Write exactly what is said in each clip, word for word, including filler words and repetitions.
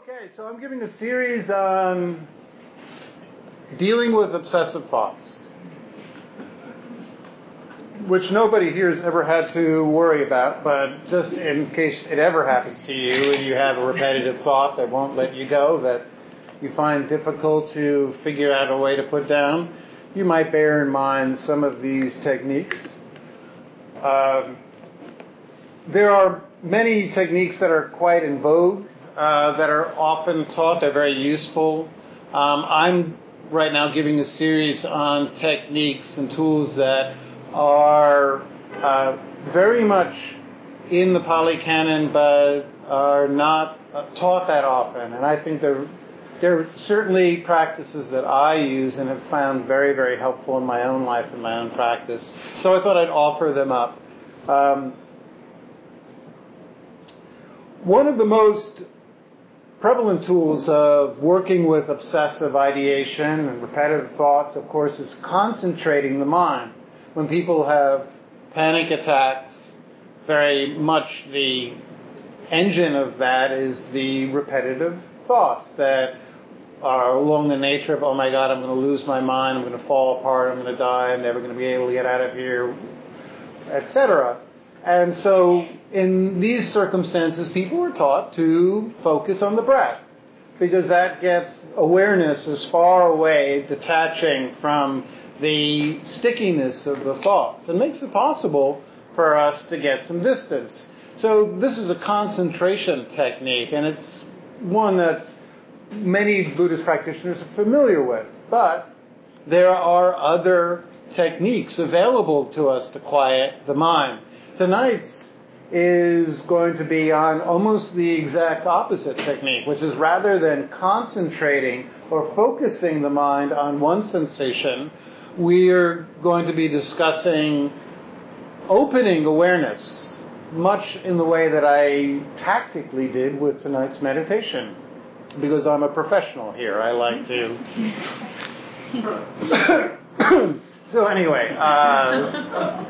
Okay, so I'm giving a series on dealing with obsessive thoughts, which nobody here has ever had to worry about, but just in case it ever happens to you and you have a repetitive thought that won't let you go, that you find difficult to figure out a way to put down, you might bear in mind some of these techniques. Um, there are many techniques that are quite in vogue, uh, that are often taught. They're very useful. Um, I'm right now giving a series on techniques and tools that are uh, very much in the Pali Canon, but are not uh, taught that often. And I think they're they're certainly practices that I use and have found very, very helpful in my own life and my own practice. So I thought I'd offer them up. Um, one of the most prevalent tools of working with obsessive ideation and repetitive thoughts, of course, is concentrating the mind. When people have panic attacks, very much the engine of that is the repetitive thoughts that are along the nature of, oh my God, I'm going to lose my mind, I'm going to fall apart, I'm going to die, I'm never going to be able to get out of here, et cetera. And so in these circumstances, people are taught to focus on the breath, because that gets awareness as far away, detaching from the stickiness of the thoughts, and makes it possible for us to get some distance. So this is a concentration technique, and it's one that many Buddhist practitioners are familiar with. But there are other techniques available to us to quiet the mind. Tonight's is going to be on almost the exact opposite technique, which is rather than concentrating or focusing the mind on one sensation, we are going to be discussing opening awareness, much in the way that I tactically did with tonight's meditation, because I'm a professional here. I like to... So anyway, uh,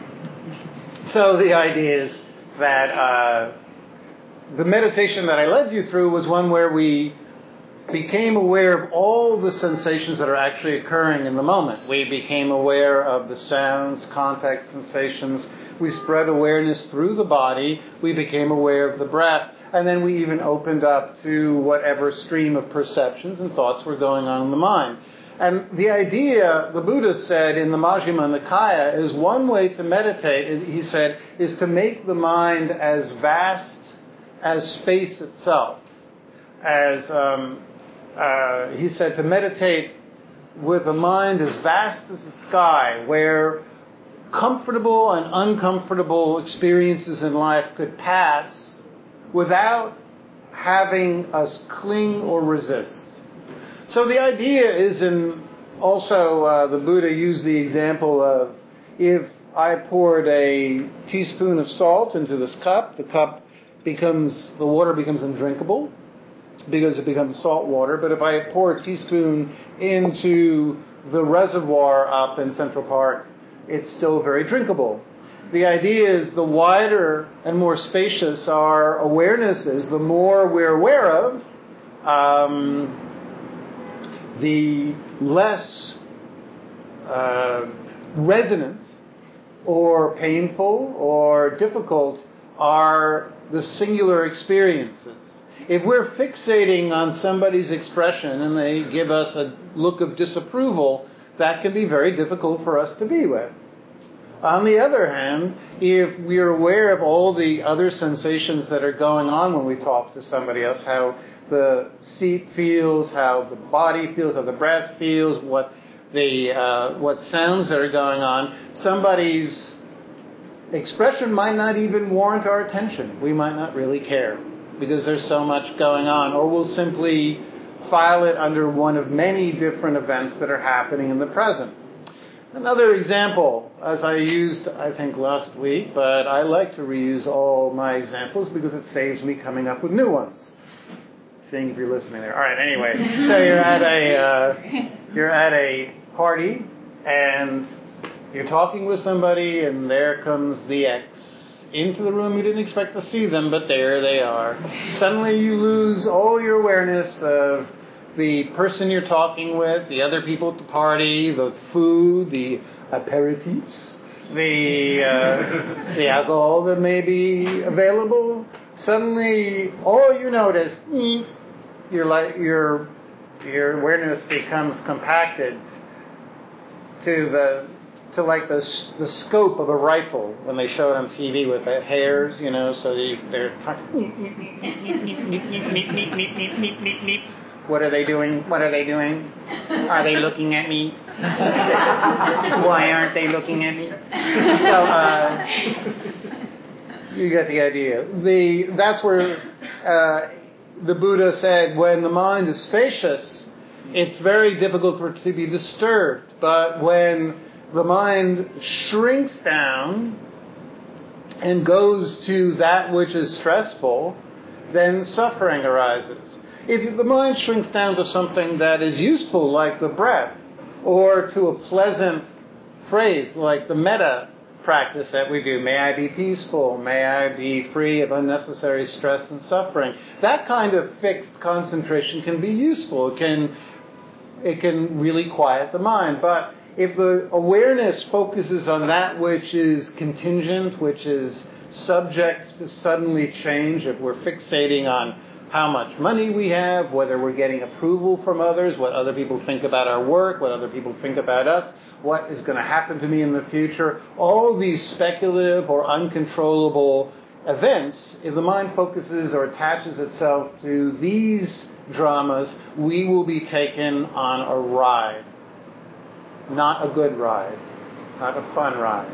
so the idea is that uh, the meditation that I led you through was one where we became aware of all the sensations that are actually occurring in the moment. We became aware of the sounds, contact sensations. We spread awareness through the body. We became aware of the breath. And then we even opened up to whatever stream of perceptions and thoughts were going on in the mind. And the idea, the Buddha said in the Majjhima Nikaya, is one way to meditate, he said, is to make the mind as vast as space itself. As um, uh, he said, to meditate with a mind as vast as the sky, where comfortable and uncomfortable experiences in life could pass without having us cling or resist. So the idea is, in also uh, the Buddha used the example of, if I poured a teaspoon of salt into this cup, the cup becomes, the water becomes undrinkable because it becomes salt water. But if I pour a teaspoon into the reservoir up in Central Park, it's still very drinkable. The idea is, the wider and more spacious our awareness is, the more we're aware of, um, the less uh, resonant or painful or difficult are the singular experiences. If we're fixating on somebody's expression and they give us a look of disapproval, that can be very difficult for us to be with. On the other hand, if we're aware of all the other sensations that are going on when we talk to somebody else, how the seat feels, how the body feels, how the breath feels, what the uh, what sounds that are going on, somebody's expression might not even warrant our attention. We might not really care because there's so much going on, or we'll simply file it under one of many different events that are happening in the present. Another example, as I used, I think, last week, but I like to reuse all my examples because it saves me coming up with new ones. Seeing if you're listening there. All right, anyway. So you're at a uh, you're at a party, and you're talking with somebody, and there comes the ex into the room. You didn't expect to see them, but there they are. Suddenly you lose all your awareness of the person you're talking with, the other people at the party, the food, the aperitifs, the uh, the alcohol that may be available. Suddenly, all you notice, your like your your awareness becomes compacted to the to like the the scope of a rifle when they show it on T V with the hairs, you know. So they, they're what are they doing? What are they doing? Are they looking at me? Why aren't they looking at me? So uh, you get the idea. The that's where uh, the Buddha said when the mind is spacious, it's very difficult for it to be disturbed. But when the mind shrinks down and goes to that which is stressful, then suffering arises. If the mind shrinks down to something that is useful, like the breath, or to a pleasant phrase, like the metta practice that we do, may I be peaceful, may I be free of unnecessary stress and suffering, that kind of fixed concentration can be useful. It can, it can really quiet the mind. But if the awareness focuses on that which is contingent, which is subject to suddenly change, if we're fixating on how much money we have, whether we're getting approval from others, what other people think about our work, what other people think about us, what is going to happen to me in the future, all these speculative or uncontrollable events, if the mind focuses or attaches itself to these dramas, we will be taken on a ride. Not a good ride. Not a fun ride.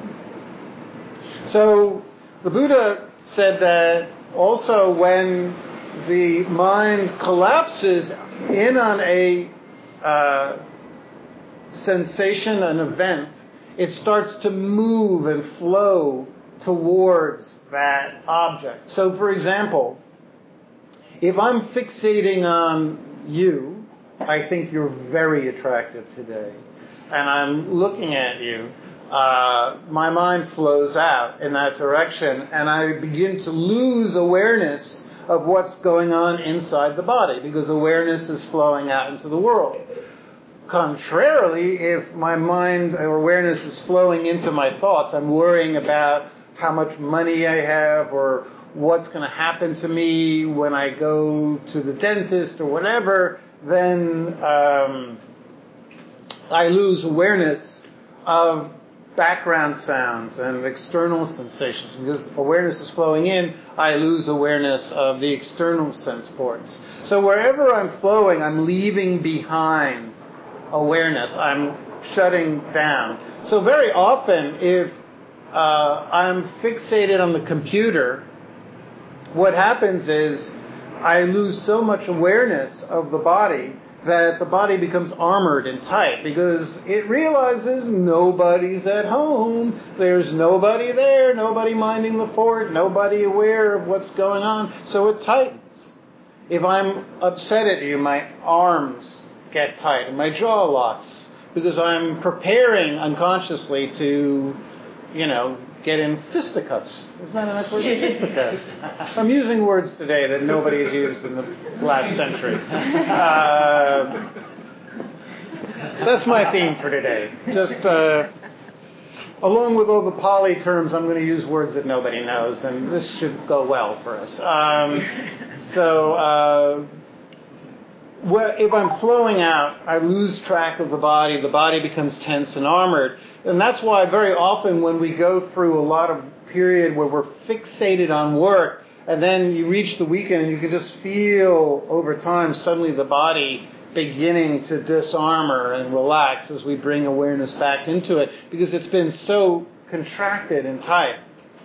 So the Buddha said that also when the mind collapses in on a uh, sensation, an event, it starts to move and flow towards that object. So, for example, if I'm fixating on you, I think you're very attractive today, and I'm looking at you, uh, my mind flows out in that direction, and I begin to lose awareness of what's going on inside the body, because awareness is flowing out into the world. Contrarily, if my mind or awareness is flowing into my thoughts, I'm worrying about how much money I have or what's going to happen to me when I go to the dentist or whatever, then um, I lose awareness of background sounds and external sensations. Because awareness is flowing in, I lose awareness of the external sense ports. So wherever I'm flowing, I'm leaving behind awareness. I'm shutting down. So very often, if uh, I'm fixated on the computer, what happens is I lose so much awareness of the body that the body becomes armored and tight because it realizes nobody's at home. There's nobody there, nobody minding the fort, nobody aware of what's going on. So it tightens. If I'm upset at you, my arms get tight and my jaw locks because I'm preparing unconsciously to, you know, get in fisticuffs. Isn't that a nice word? Fisticuffs. I'm using words today that nobody has used in the last century. Uh, that's my theme for today. Just uh, along with all the Pali terms, I'm going to use words that nobody knows, and this should go well for us. Um, so uh, well, if I'm flowing out, I lose track of the body. The body becomes tense and armored. And that's why very often when we go through a lot of period where we're fixated on work, and then you reach the weekend and you can just feel over time suddenly the body beginning to disarmor and relax as we bring awareness back into it because it's been so contracted and tight.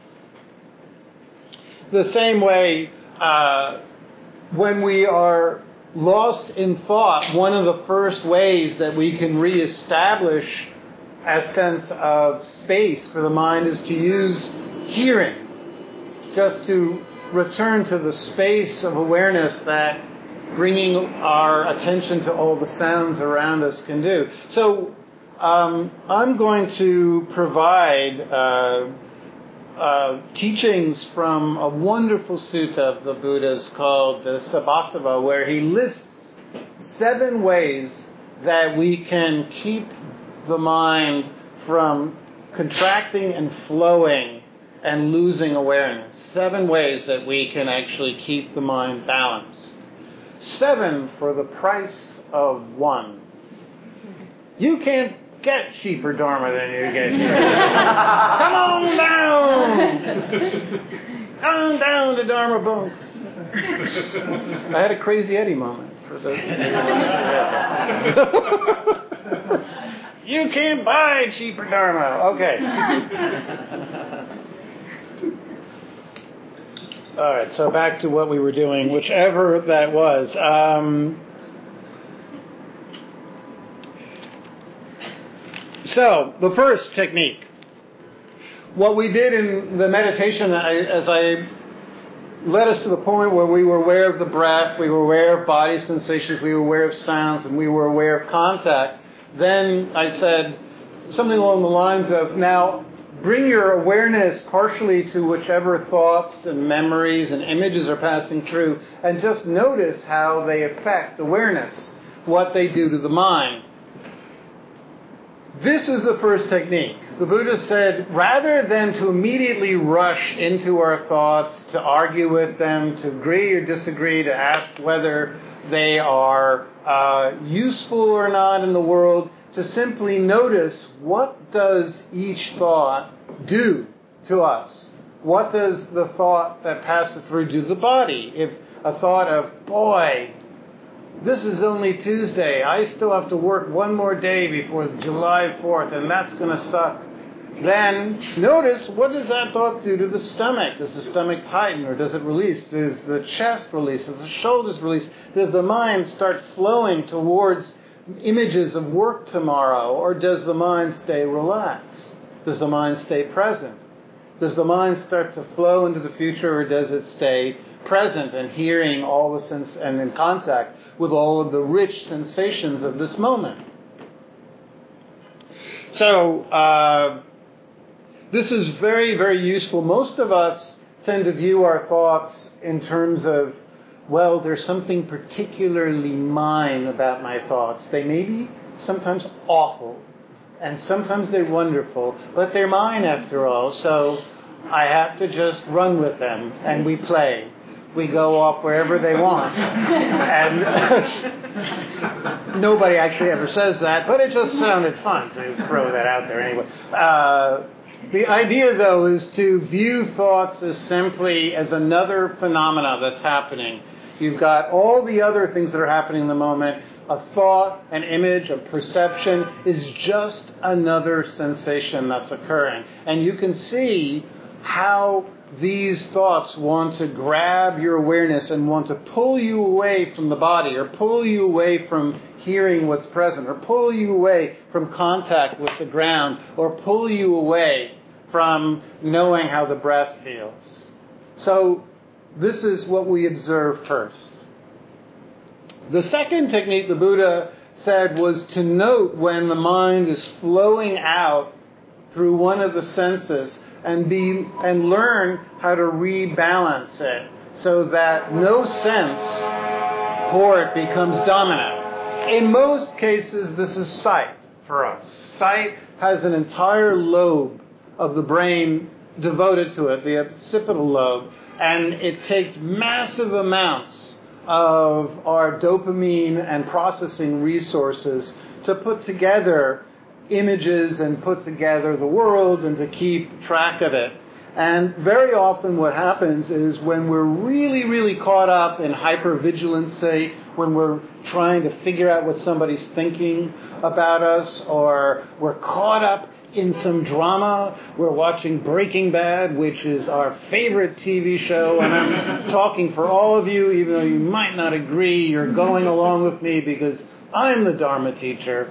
The same way, uh, when we are lost in thought, one of the first ways that we can reestablish a sense of space for the mind is to use hearing, just to return to the space of awareness that bringing our attention to all the sounds around us can do. So um, I'm going to provide uh, uh, teachings from a wonderful sutta of the Buddha's called the Sabbasava, where he lists seven ways that we can keep the mind from contracting and flowing and losing awareness. Seven ways that we can actually keep the mind balanced. Seven for the price of one. You can't get cheaper Dharma than you get here. Come on down! Come on down to Dharma bunks. I had a Crazy Eddie moment for the. You can't buy cheaper Dharma. Okay. All right, so back to what we were doing, whichever that was. Um, so, the first technique. What we did in the meditation, I, as I led us to the point where we were aware of the breath, we were aware of body sensations, we were aware of sounds, and we were aware of contact. Then I said something along the lines of, now, bring your awareness partially to whichever thoughts and memories and images are passing through, and just notice how they affect awareness, what they do to the mind. This is the first technique. The Buddha said, rather than to immediately rush into our thoughts, to argue with them, to agree or disagree, to ask whether they are uh, useful or not in the world, to simply notice, what does each thought do to us? What does the thought that passes through do to the body? If a thought of, boy, this is only Tuesday, I still have to work one more day before July fourth, and that's going to suck. Then notice, what does that thought do to the stomach? Does the stomach tighten, or does it release? Does the chest release? Does the shoulders release? Does the mind start flowing towards images of work tomorrow, or does the mind stay relaxed? Does the mind stay present? Does the mind start to flow into the future, or does it stay present and hearing all the sense and in contact with all of the rich sensations of this moment? So, uh, this is very, very useful. Most of us tend to view our thoughts in terms of, well, there's something particularly mine about my thoughts. They may be sometimes awful, and sometimes they're wonderful, but they're mine after all, so I have to just run with them, and we play. We go off wherever they want. And nobody actually ever says that, but it just sounded fun to throw that out there anyway. Uh, the idea, though, is to view thoughts as simply as another phenomena that's happening. You've got all the other things that are happening in the moment. A thought, an image, a perception is just another sensation that's occurring. And you can see how these thoughts want to grab your awareness and want to pull you away from the body, or pull you away from hearing what's present, or pull you away from contact with the ground, or pull you away from knowing how the breath feels. So this is what we observe first. The second technique the Buddha said was to note when the mind is flowing out through one of the senses, and be and learn how to rebalance it so that no sense for it becomes dominant. In most cases, this is sight for us. Sight has an entire lobe of the brain devoted to it, the occipital lobe, and it takes massive amounts of our dopamine and processing resources to put together images and put together the world and to keep track of it. And very often what happens is when we're really, really caught up in hypervigilance, say, when we're trying to figure out what somebody's thinking about us, or we're caught up in some drama, we're watching Breaking Bad, which is our favorite T V show, and I'm talking for all of you, even though you might not agree, you're going along with me because I'm the Dharma teacher.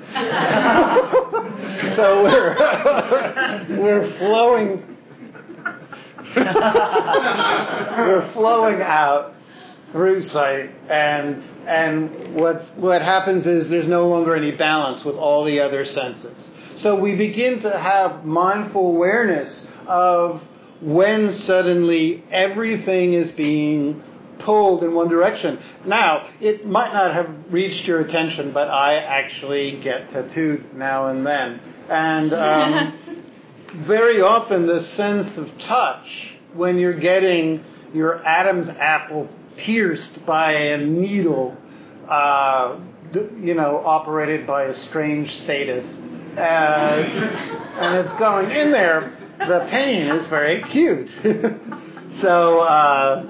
So we're we're flowing we're flowing out through sight, and and what's what happens is there's no longer any balance with all the other senses. So we begin to have mindful awareness of when suddenly everything is being pulled in one direction. Now, it might not have reached your attention, but I actually get tattooed now and then. And um, very often the sense of touch when you're getting your Adam's apple pierced by a needle, uh, you know, operated by a strange sadist, uh, and it's going in there, the pain is very acute. so, uh,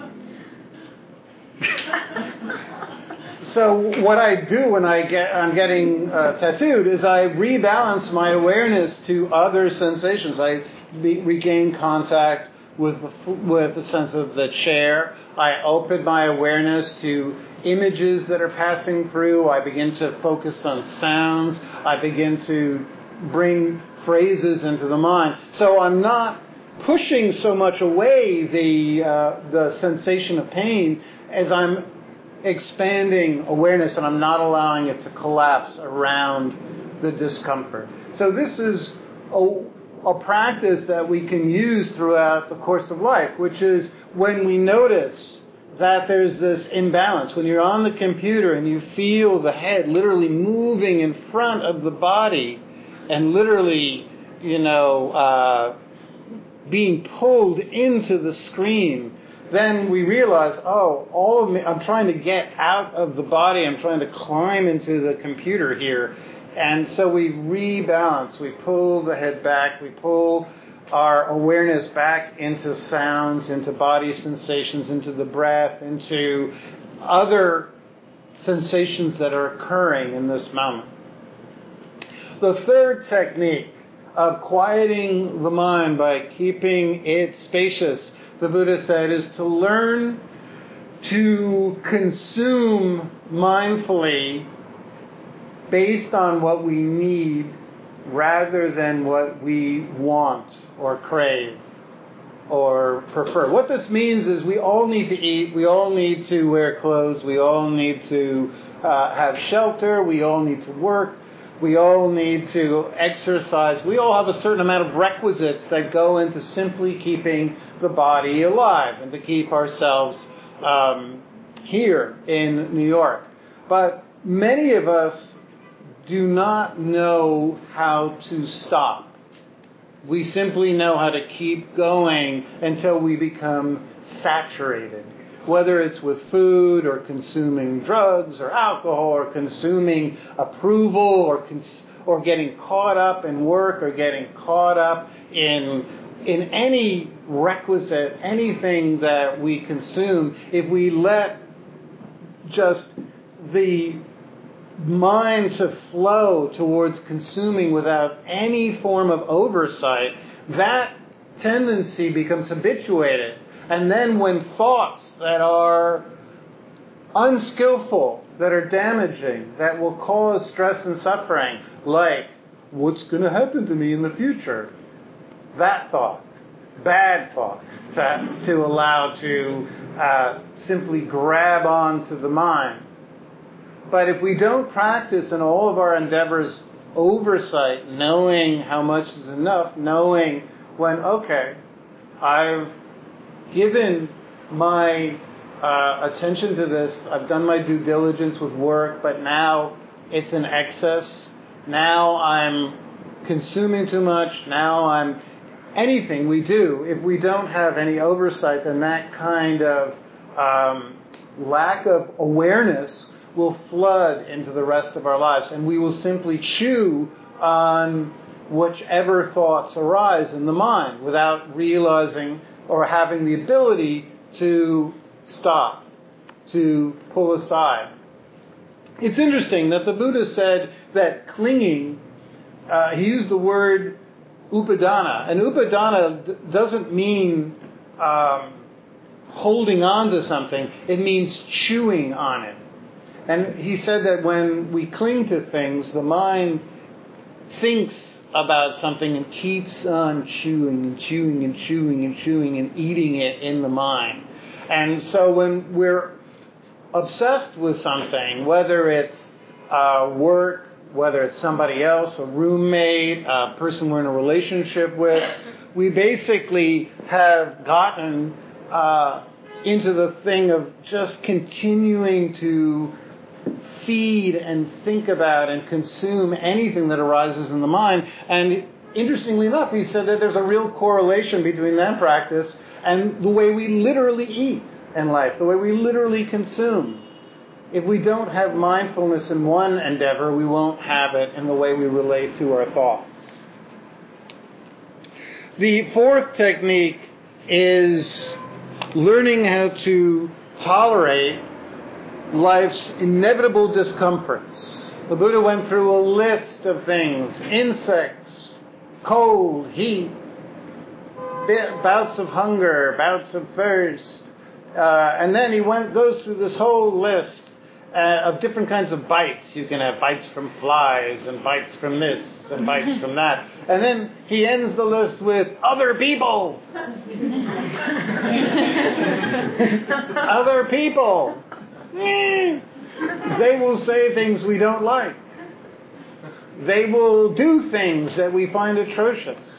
so what I do when I get, I'm getting uh, tattooed is I rebalance my awareness to other sensations. I be, regain contact with the, with the sense of the chair. I open my awareness to images that are passing through. I begin to focus on sounds. I begin to bring phrases into the mind. So I'm not pushing so much away the uh, the sensation of pain as I'm expanding awareness, and I'm not allowing it to collapse around the discomfort. So this is a, a practice that we can use throughout the course of life, which is when we notice that there's this imbalance, when you're on the computer and you feel the head literally moving in front of the body and literally, you know, uh, being pulled into the screen, then we realize, oh, all of me, I'm trying to get out of the body, I'm trying to climb into the computer here. And so we rebalance, we pull the head back, we pull our awareness back into sounds, into body sensations, into the breath, into other sensations that are occurring in this moment. The third technique of quieting the mind by keeping it spacious, the Buddha said, is to learn to consume mindfully based on what we need rather than what we want or crave or prefer. What this means is we all need to eat, we all need to wear clothes, we all need to uh, have shelter, we all need to work, we all need to exercise. We all have a certain amount of requisites that go into simply keeping the body alive and to keep ourselves um, here in New York. But many of us do not know how to stop. We simply know how to keep going until we become saturated, whether it's with food or consuming drugs or alcohol or consuming approval or cons- or getting caught up in work or getting caught up in in any requisite, anything that we consume. If we let just the mind to flow towards consuming without any form of oversight, that tendency becomes habituated. And then when thoughts that are unskillful, that are damaging, that will cause stress and suffering, like, what's going to happen to me in the future? That thought, bad thought, to, to allow to uh, simply grab onto the mind. But if we don't practice in all of our endeavors oversight, knowing how much is enough, knowing when, okay, I've given my uh, attention to this, I've done my due diligence with work, but now it's in excess, now I'm consuming too much, now I'm... Anything we do, if we don't have any oversight, then that kind of um, lack of awareness will flood into the rest of our lives, and we will simply chew on whichever thoughts arise in the mind without realizing or having the ability to stop, to pull aside. It's interesting that the Buddha said that clinging, uh, he used the word upadana, and upadana d- doesn't mean um, holding on to something, it means chewing on it. And he said that when we cling to things, the mind thinks about something and keeps on chewing and chewing and chewing and chewing and eating it in the mind. And so when we're obsessed with something, whether it's uh, work, whether it's somebody else, a roommate, a person we're in a relationship with, we basically have gotten uh, into the thing of just continuing to feed and think about and consume anything that arises in the mind. And interestingly enough, he said that there's a real correlation between that practice and the way we literally eat in life, the way we literally consume. If we don't have mindfulness in one endeavor, we won't have it in the way we relate to our thoughts. The fourth technique is learning how to tolerate life's inevitable discomforts. The Buddha went through a list of things: insects, cold, heat, bouts of hunger, bouts of thirst. Uh, and then he went goes through this whole list uh, of different kinds of bites. You can have bites from flies and bites from this and bites from that. And then he ends the list with other people. Other people. They will say things we don't like. They will do things that we find atrocious.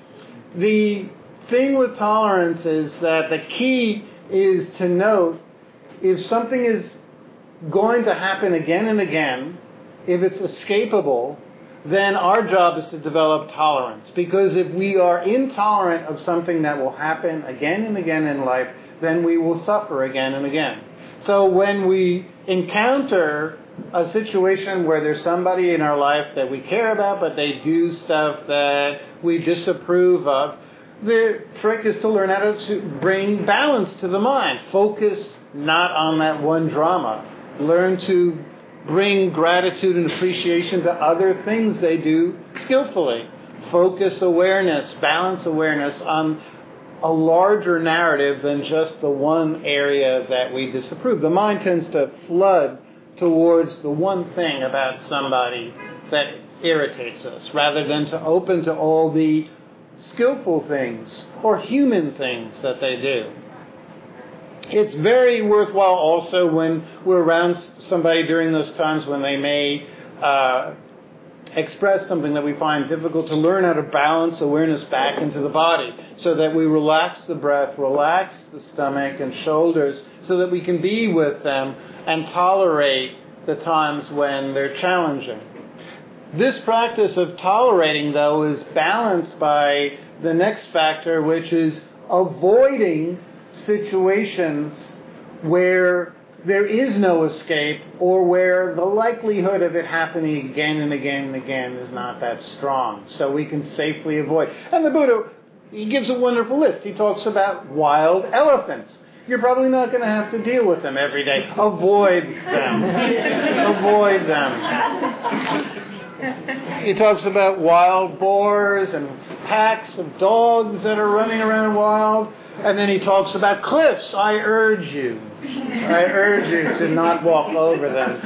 The thing with tolerance is that the key is to note if something is going to happen again and again, if it's escapable, then our job is to develop tolerance. Because if we are intolerant of something that will happen again and again in life, then we will suffer again and again. So when we encounter a situation where there's somebody in our life that we care about, but they do stuff that we disapprove of, the trick is to learn how to bring balance to the mind. Focus not on that one drama. Learn to bring gratitude and appreciation to other things they do skillfully. Focus awareness, balance awareness on a larger narrative than just the one area that we disapprove. The mind tends to flood towards the one thing about somebody that irritates us, rather than to open to all the skillful things or human things that they do. It's very worthwhile also when we're around somebody during those times when they may uh, express something that we find difficult, to learn how to balance awareness back into the body so that we relax the breath, relax the stomach and shoulders so that we can be with them and tolerate the times when they're challenging. This practice of tolerating, though, is balanced by the next factor, which is avoiding situations where there is no escape or where the likelihood of it happening again and again and again is not that strong. So we can safely avoid. And the Buddha, he gives a wonderful list. He talks about wild elephants. You're probably not going to have to deal with them every day. Avoid them. Avoid them. He talks about wild boars and packs of dogs that are running around wild. And then he talks about cliffs. I urge you. I urge you to not walk over them.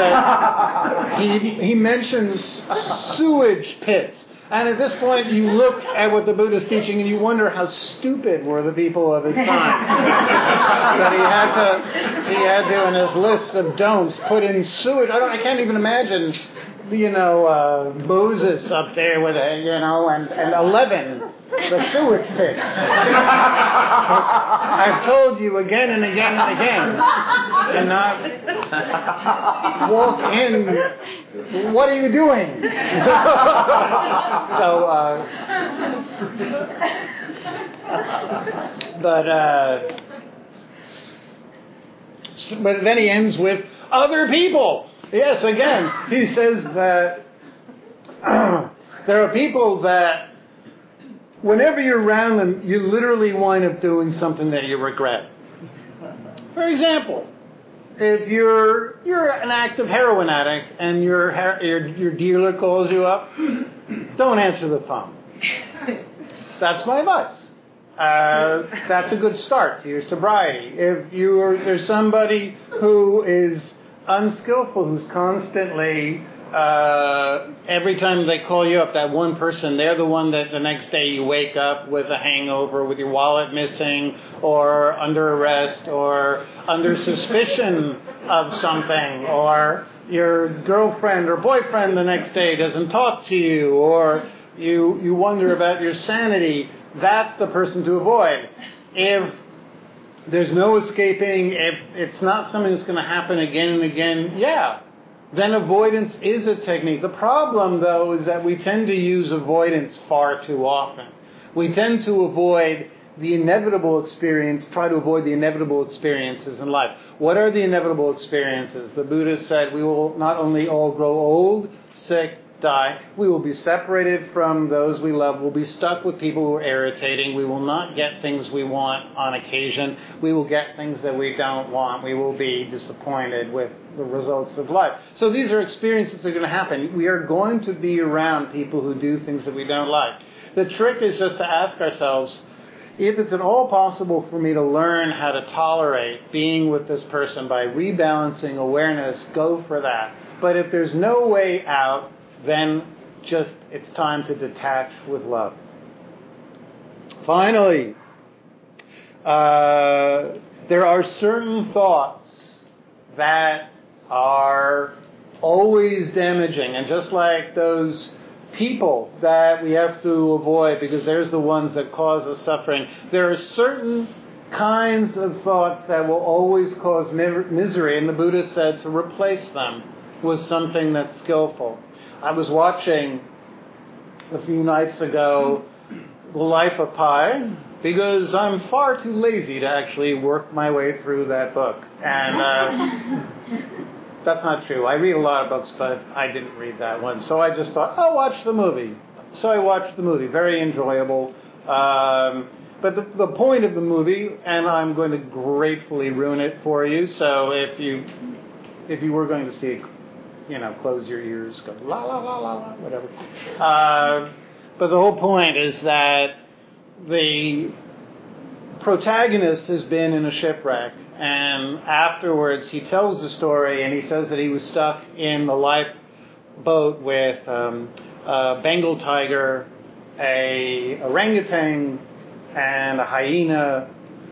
But he, he mentions sewage pits. And at this point, you look at what the Buddha's teaching and you wonder how stupid were the people of his time. That he had to, he had to, in his list of don'ts, put in sewage. I, don't, I can't even imagine, you know, uh, Moses up there with a, you know, and, and eleven. The sewage pits. I've told you again and again and again. And not walk in. What are you doing? so, uh, but, uh, but then he ends with other people. Yes, again, he says that uh, there are people that whenever you're around them, you literally wind up doing something that you regret. For example, if you're you're an active heroin addict and your your, your dealer calls you up, don't answer the phone. That's my advice. Uh, that's a good start to your sobriety. If you're there's somebody who is unskillful, who's constantly Uh, every time they call you up, that one person, they're the one that the next day you wake up with a hangover, with your wallet missing, or under arrest, or under suspicion of something, or your girlfriend or boyfriend the next day doesn't talk to you, or you you wonder about your sanity. that's the person to avoid. If there's no escaping, if it's not something that's going to happen again and again, yeah, then avoidance is a technique. The problem, though, is that we tend to use avoidance far too often. We tend to avoid the inevitable experience, try to avoid the inevitable experiences in life. What are the inevitable experiences? The Buddha said we will not only all grow old, sick, die, we will be separated from those we love, we'll be stuck with people who are irritating, we will not get things we want on occasion, we will get things that we don't want, we will be disappointed with the results of life. So these are experiences that are going to happen. We are going to be around people who do things that we don't like. The trick is just to ask ourselves, if it's at all possible for me to learn how to tolerate being with this person by rebalancing awareness, go for that. But if there's no way out, then just it's time to detach with love. Finally, uh, there are certain thoughts that are always damaging. And just like those people that we have to avoid because there's the ones that cause us suffering, there are certain kinds of thoughts that will always cause mi- misery. And the Buddha said to replace them with something that's skillful. I was watching a few nights ago The Life of Pi because I'm far too lazy to actually work my way through that book. And uh, that's not true. I read a lot of books, but I didn't read that one. So I just thought, I'll watch the movie. So I watched the movie. Very enjoyable. Um, but the, the point of the movie, and I'm going to gratefully ruin it for you, so if you if you were going to see it, you know, close your ears, go la la la la la, whatever. Uh, but the whole point is that the protagonist has been in a shipwreck, and afterwards he tells the story, and he says that he was stuck in the lifeboat with um, a Bengal tiger, a orangutan, and a hyena,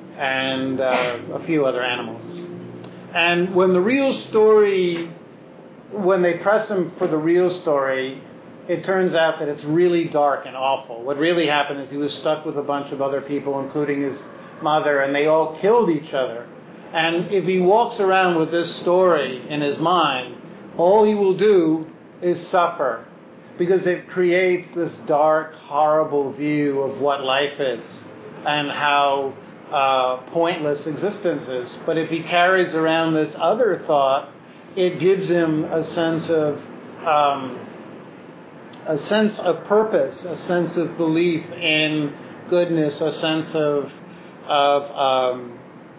and uh, a few other animals. And when the real story, when they press him for the real story, it turns out that it's really dark and awful. What really happened is he was stuck with a bunch of other people, including his mother, and they all killed each other. And if he walks around with this story in his mind, all he will do is suffer, because it creates this dark, horrible view of what life is and how uh, pointless existence is. But if he carries around this other thought, it gives him a sense of um, a sense of purpose, a sense of belief in goodness, a sense of of, um,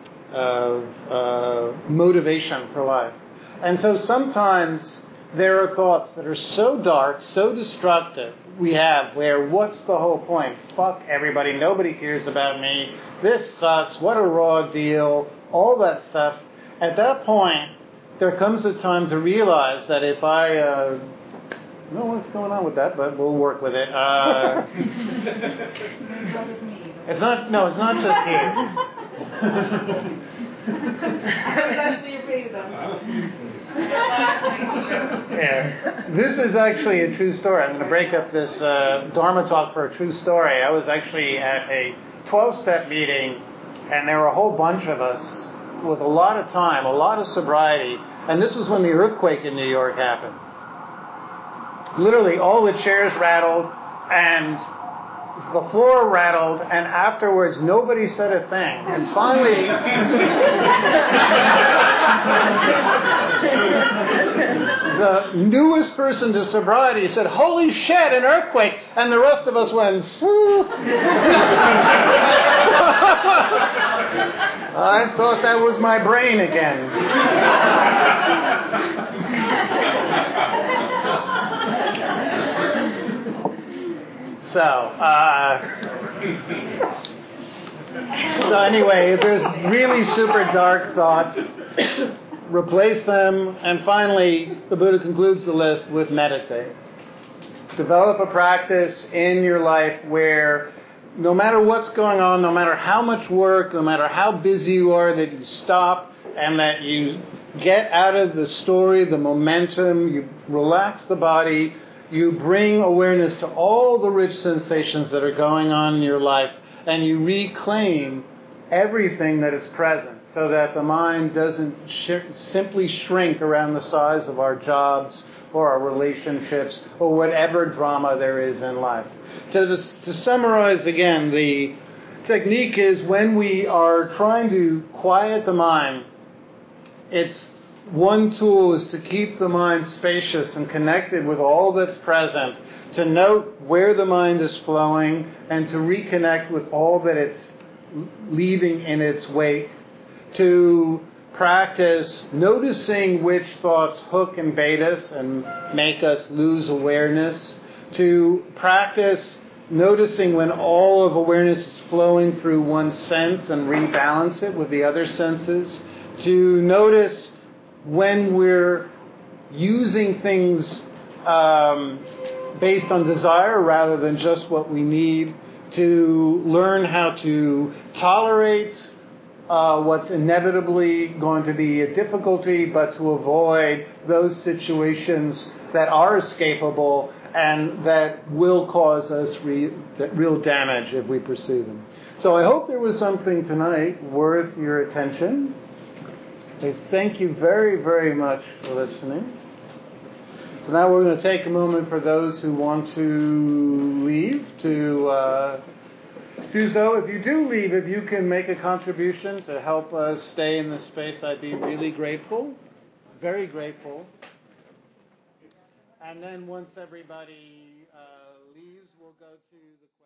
of uh, motivation for life. And so sometimes there are thoughts that are so dark, so destructive we have, where what's the whole point? Fuck everybody, nobody cares about me, this sucks, what a raw deal, all that stuff. At that point, there comes a time to realize that if I, uh, I don't know what's going on with that, but we'll work with it. Uh, it's not, no, it's not just here. Yeah. This is actually a true story. I'm going to break up this uh, Dharma talk for a true story. I was actually at a twelve-step meeting, and there were a whole bunch of us with a lot of time, a lot of sobriety, and this was when the earthquake in New York happened. Literally, all the chairs rattled, and the floor rattled, and afterwards, nobody said a thing. And finally, the newest person to sobriety said, "Holy shit, an earthquake!" And the rest of us went, "Phew." I thought that was my brain again. So, uh, so anyway, if there's really super dark thoughts, replace them. And finally, the Buddha concludes the list with meditate. Develop a practice in your life where no matter what's going on, no matter how much work, no matter how busy you are, that you stop and that you get out of the story, the momentum, you relax the body, you bring awareness to all the rich sensations that are going on in your life, and you reclaim everything that is present so that the mind doesn't sh- simply shrink around the size of our jobs or our relationships or whatever drama there is in life. So to, to summarize again, the technique is when we are trying to quiet the mind, it's one tool is to keep the mind spacious and connected with all that's present, to note where the mind is flowing, and to reconnect with all that it's leaving in its wake, to practice noticing which thoughts hook and bait us and make us lose awareness, to practice noticing when all of awareness is flowing through one sense and rebalance it with the other senses, to notice when we're using things um, based on desire rather than just what we need, to learn how to tolerate uh, what's inevitably going to be a difficulty, but to avoid those situations that are escapable and that will cause us re- real damage if we pursue them. So I hope there was something tonight worth your attention. I thank you very, very much for listening. So now we're going to take a moment for those who want to leave to uh, do so. If you do leave, if you can make a contribution to help us stay in this space, I'd be really grateful, very grateful. And then once everybody uh, leaves, we'll go to the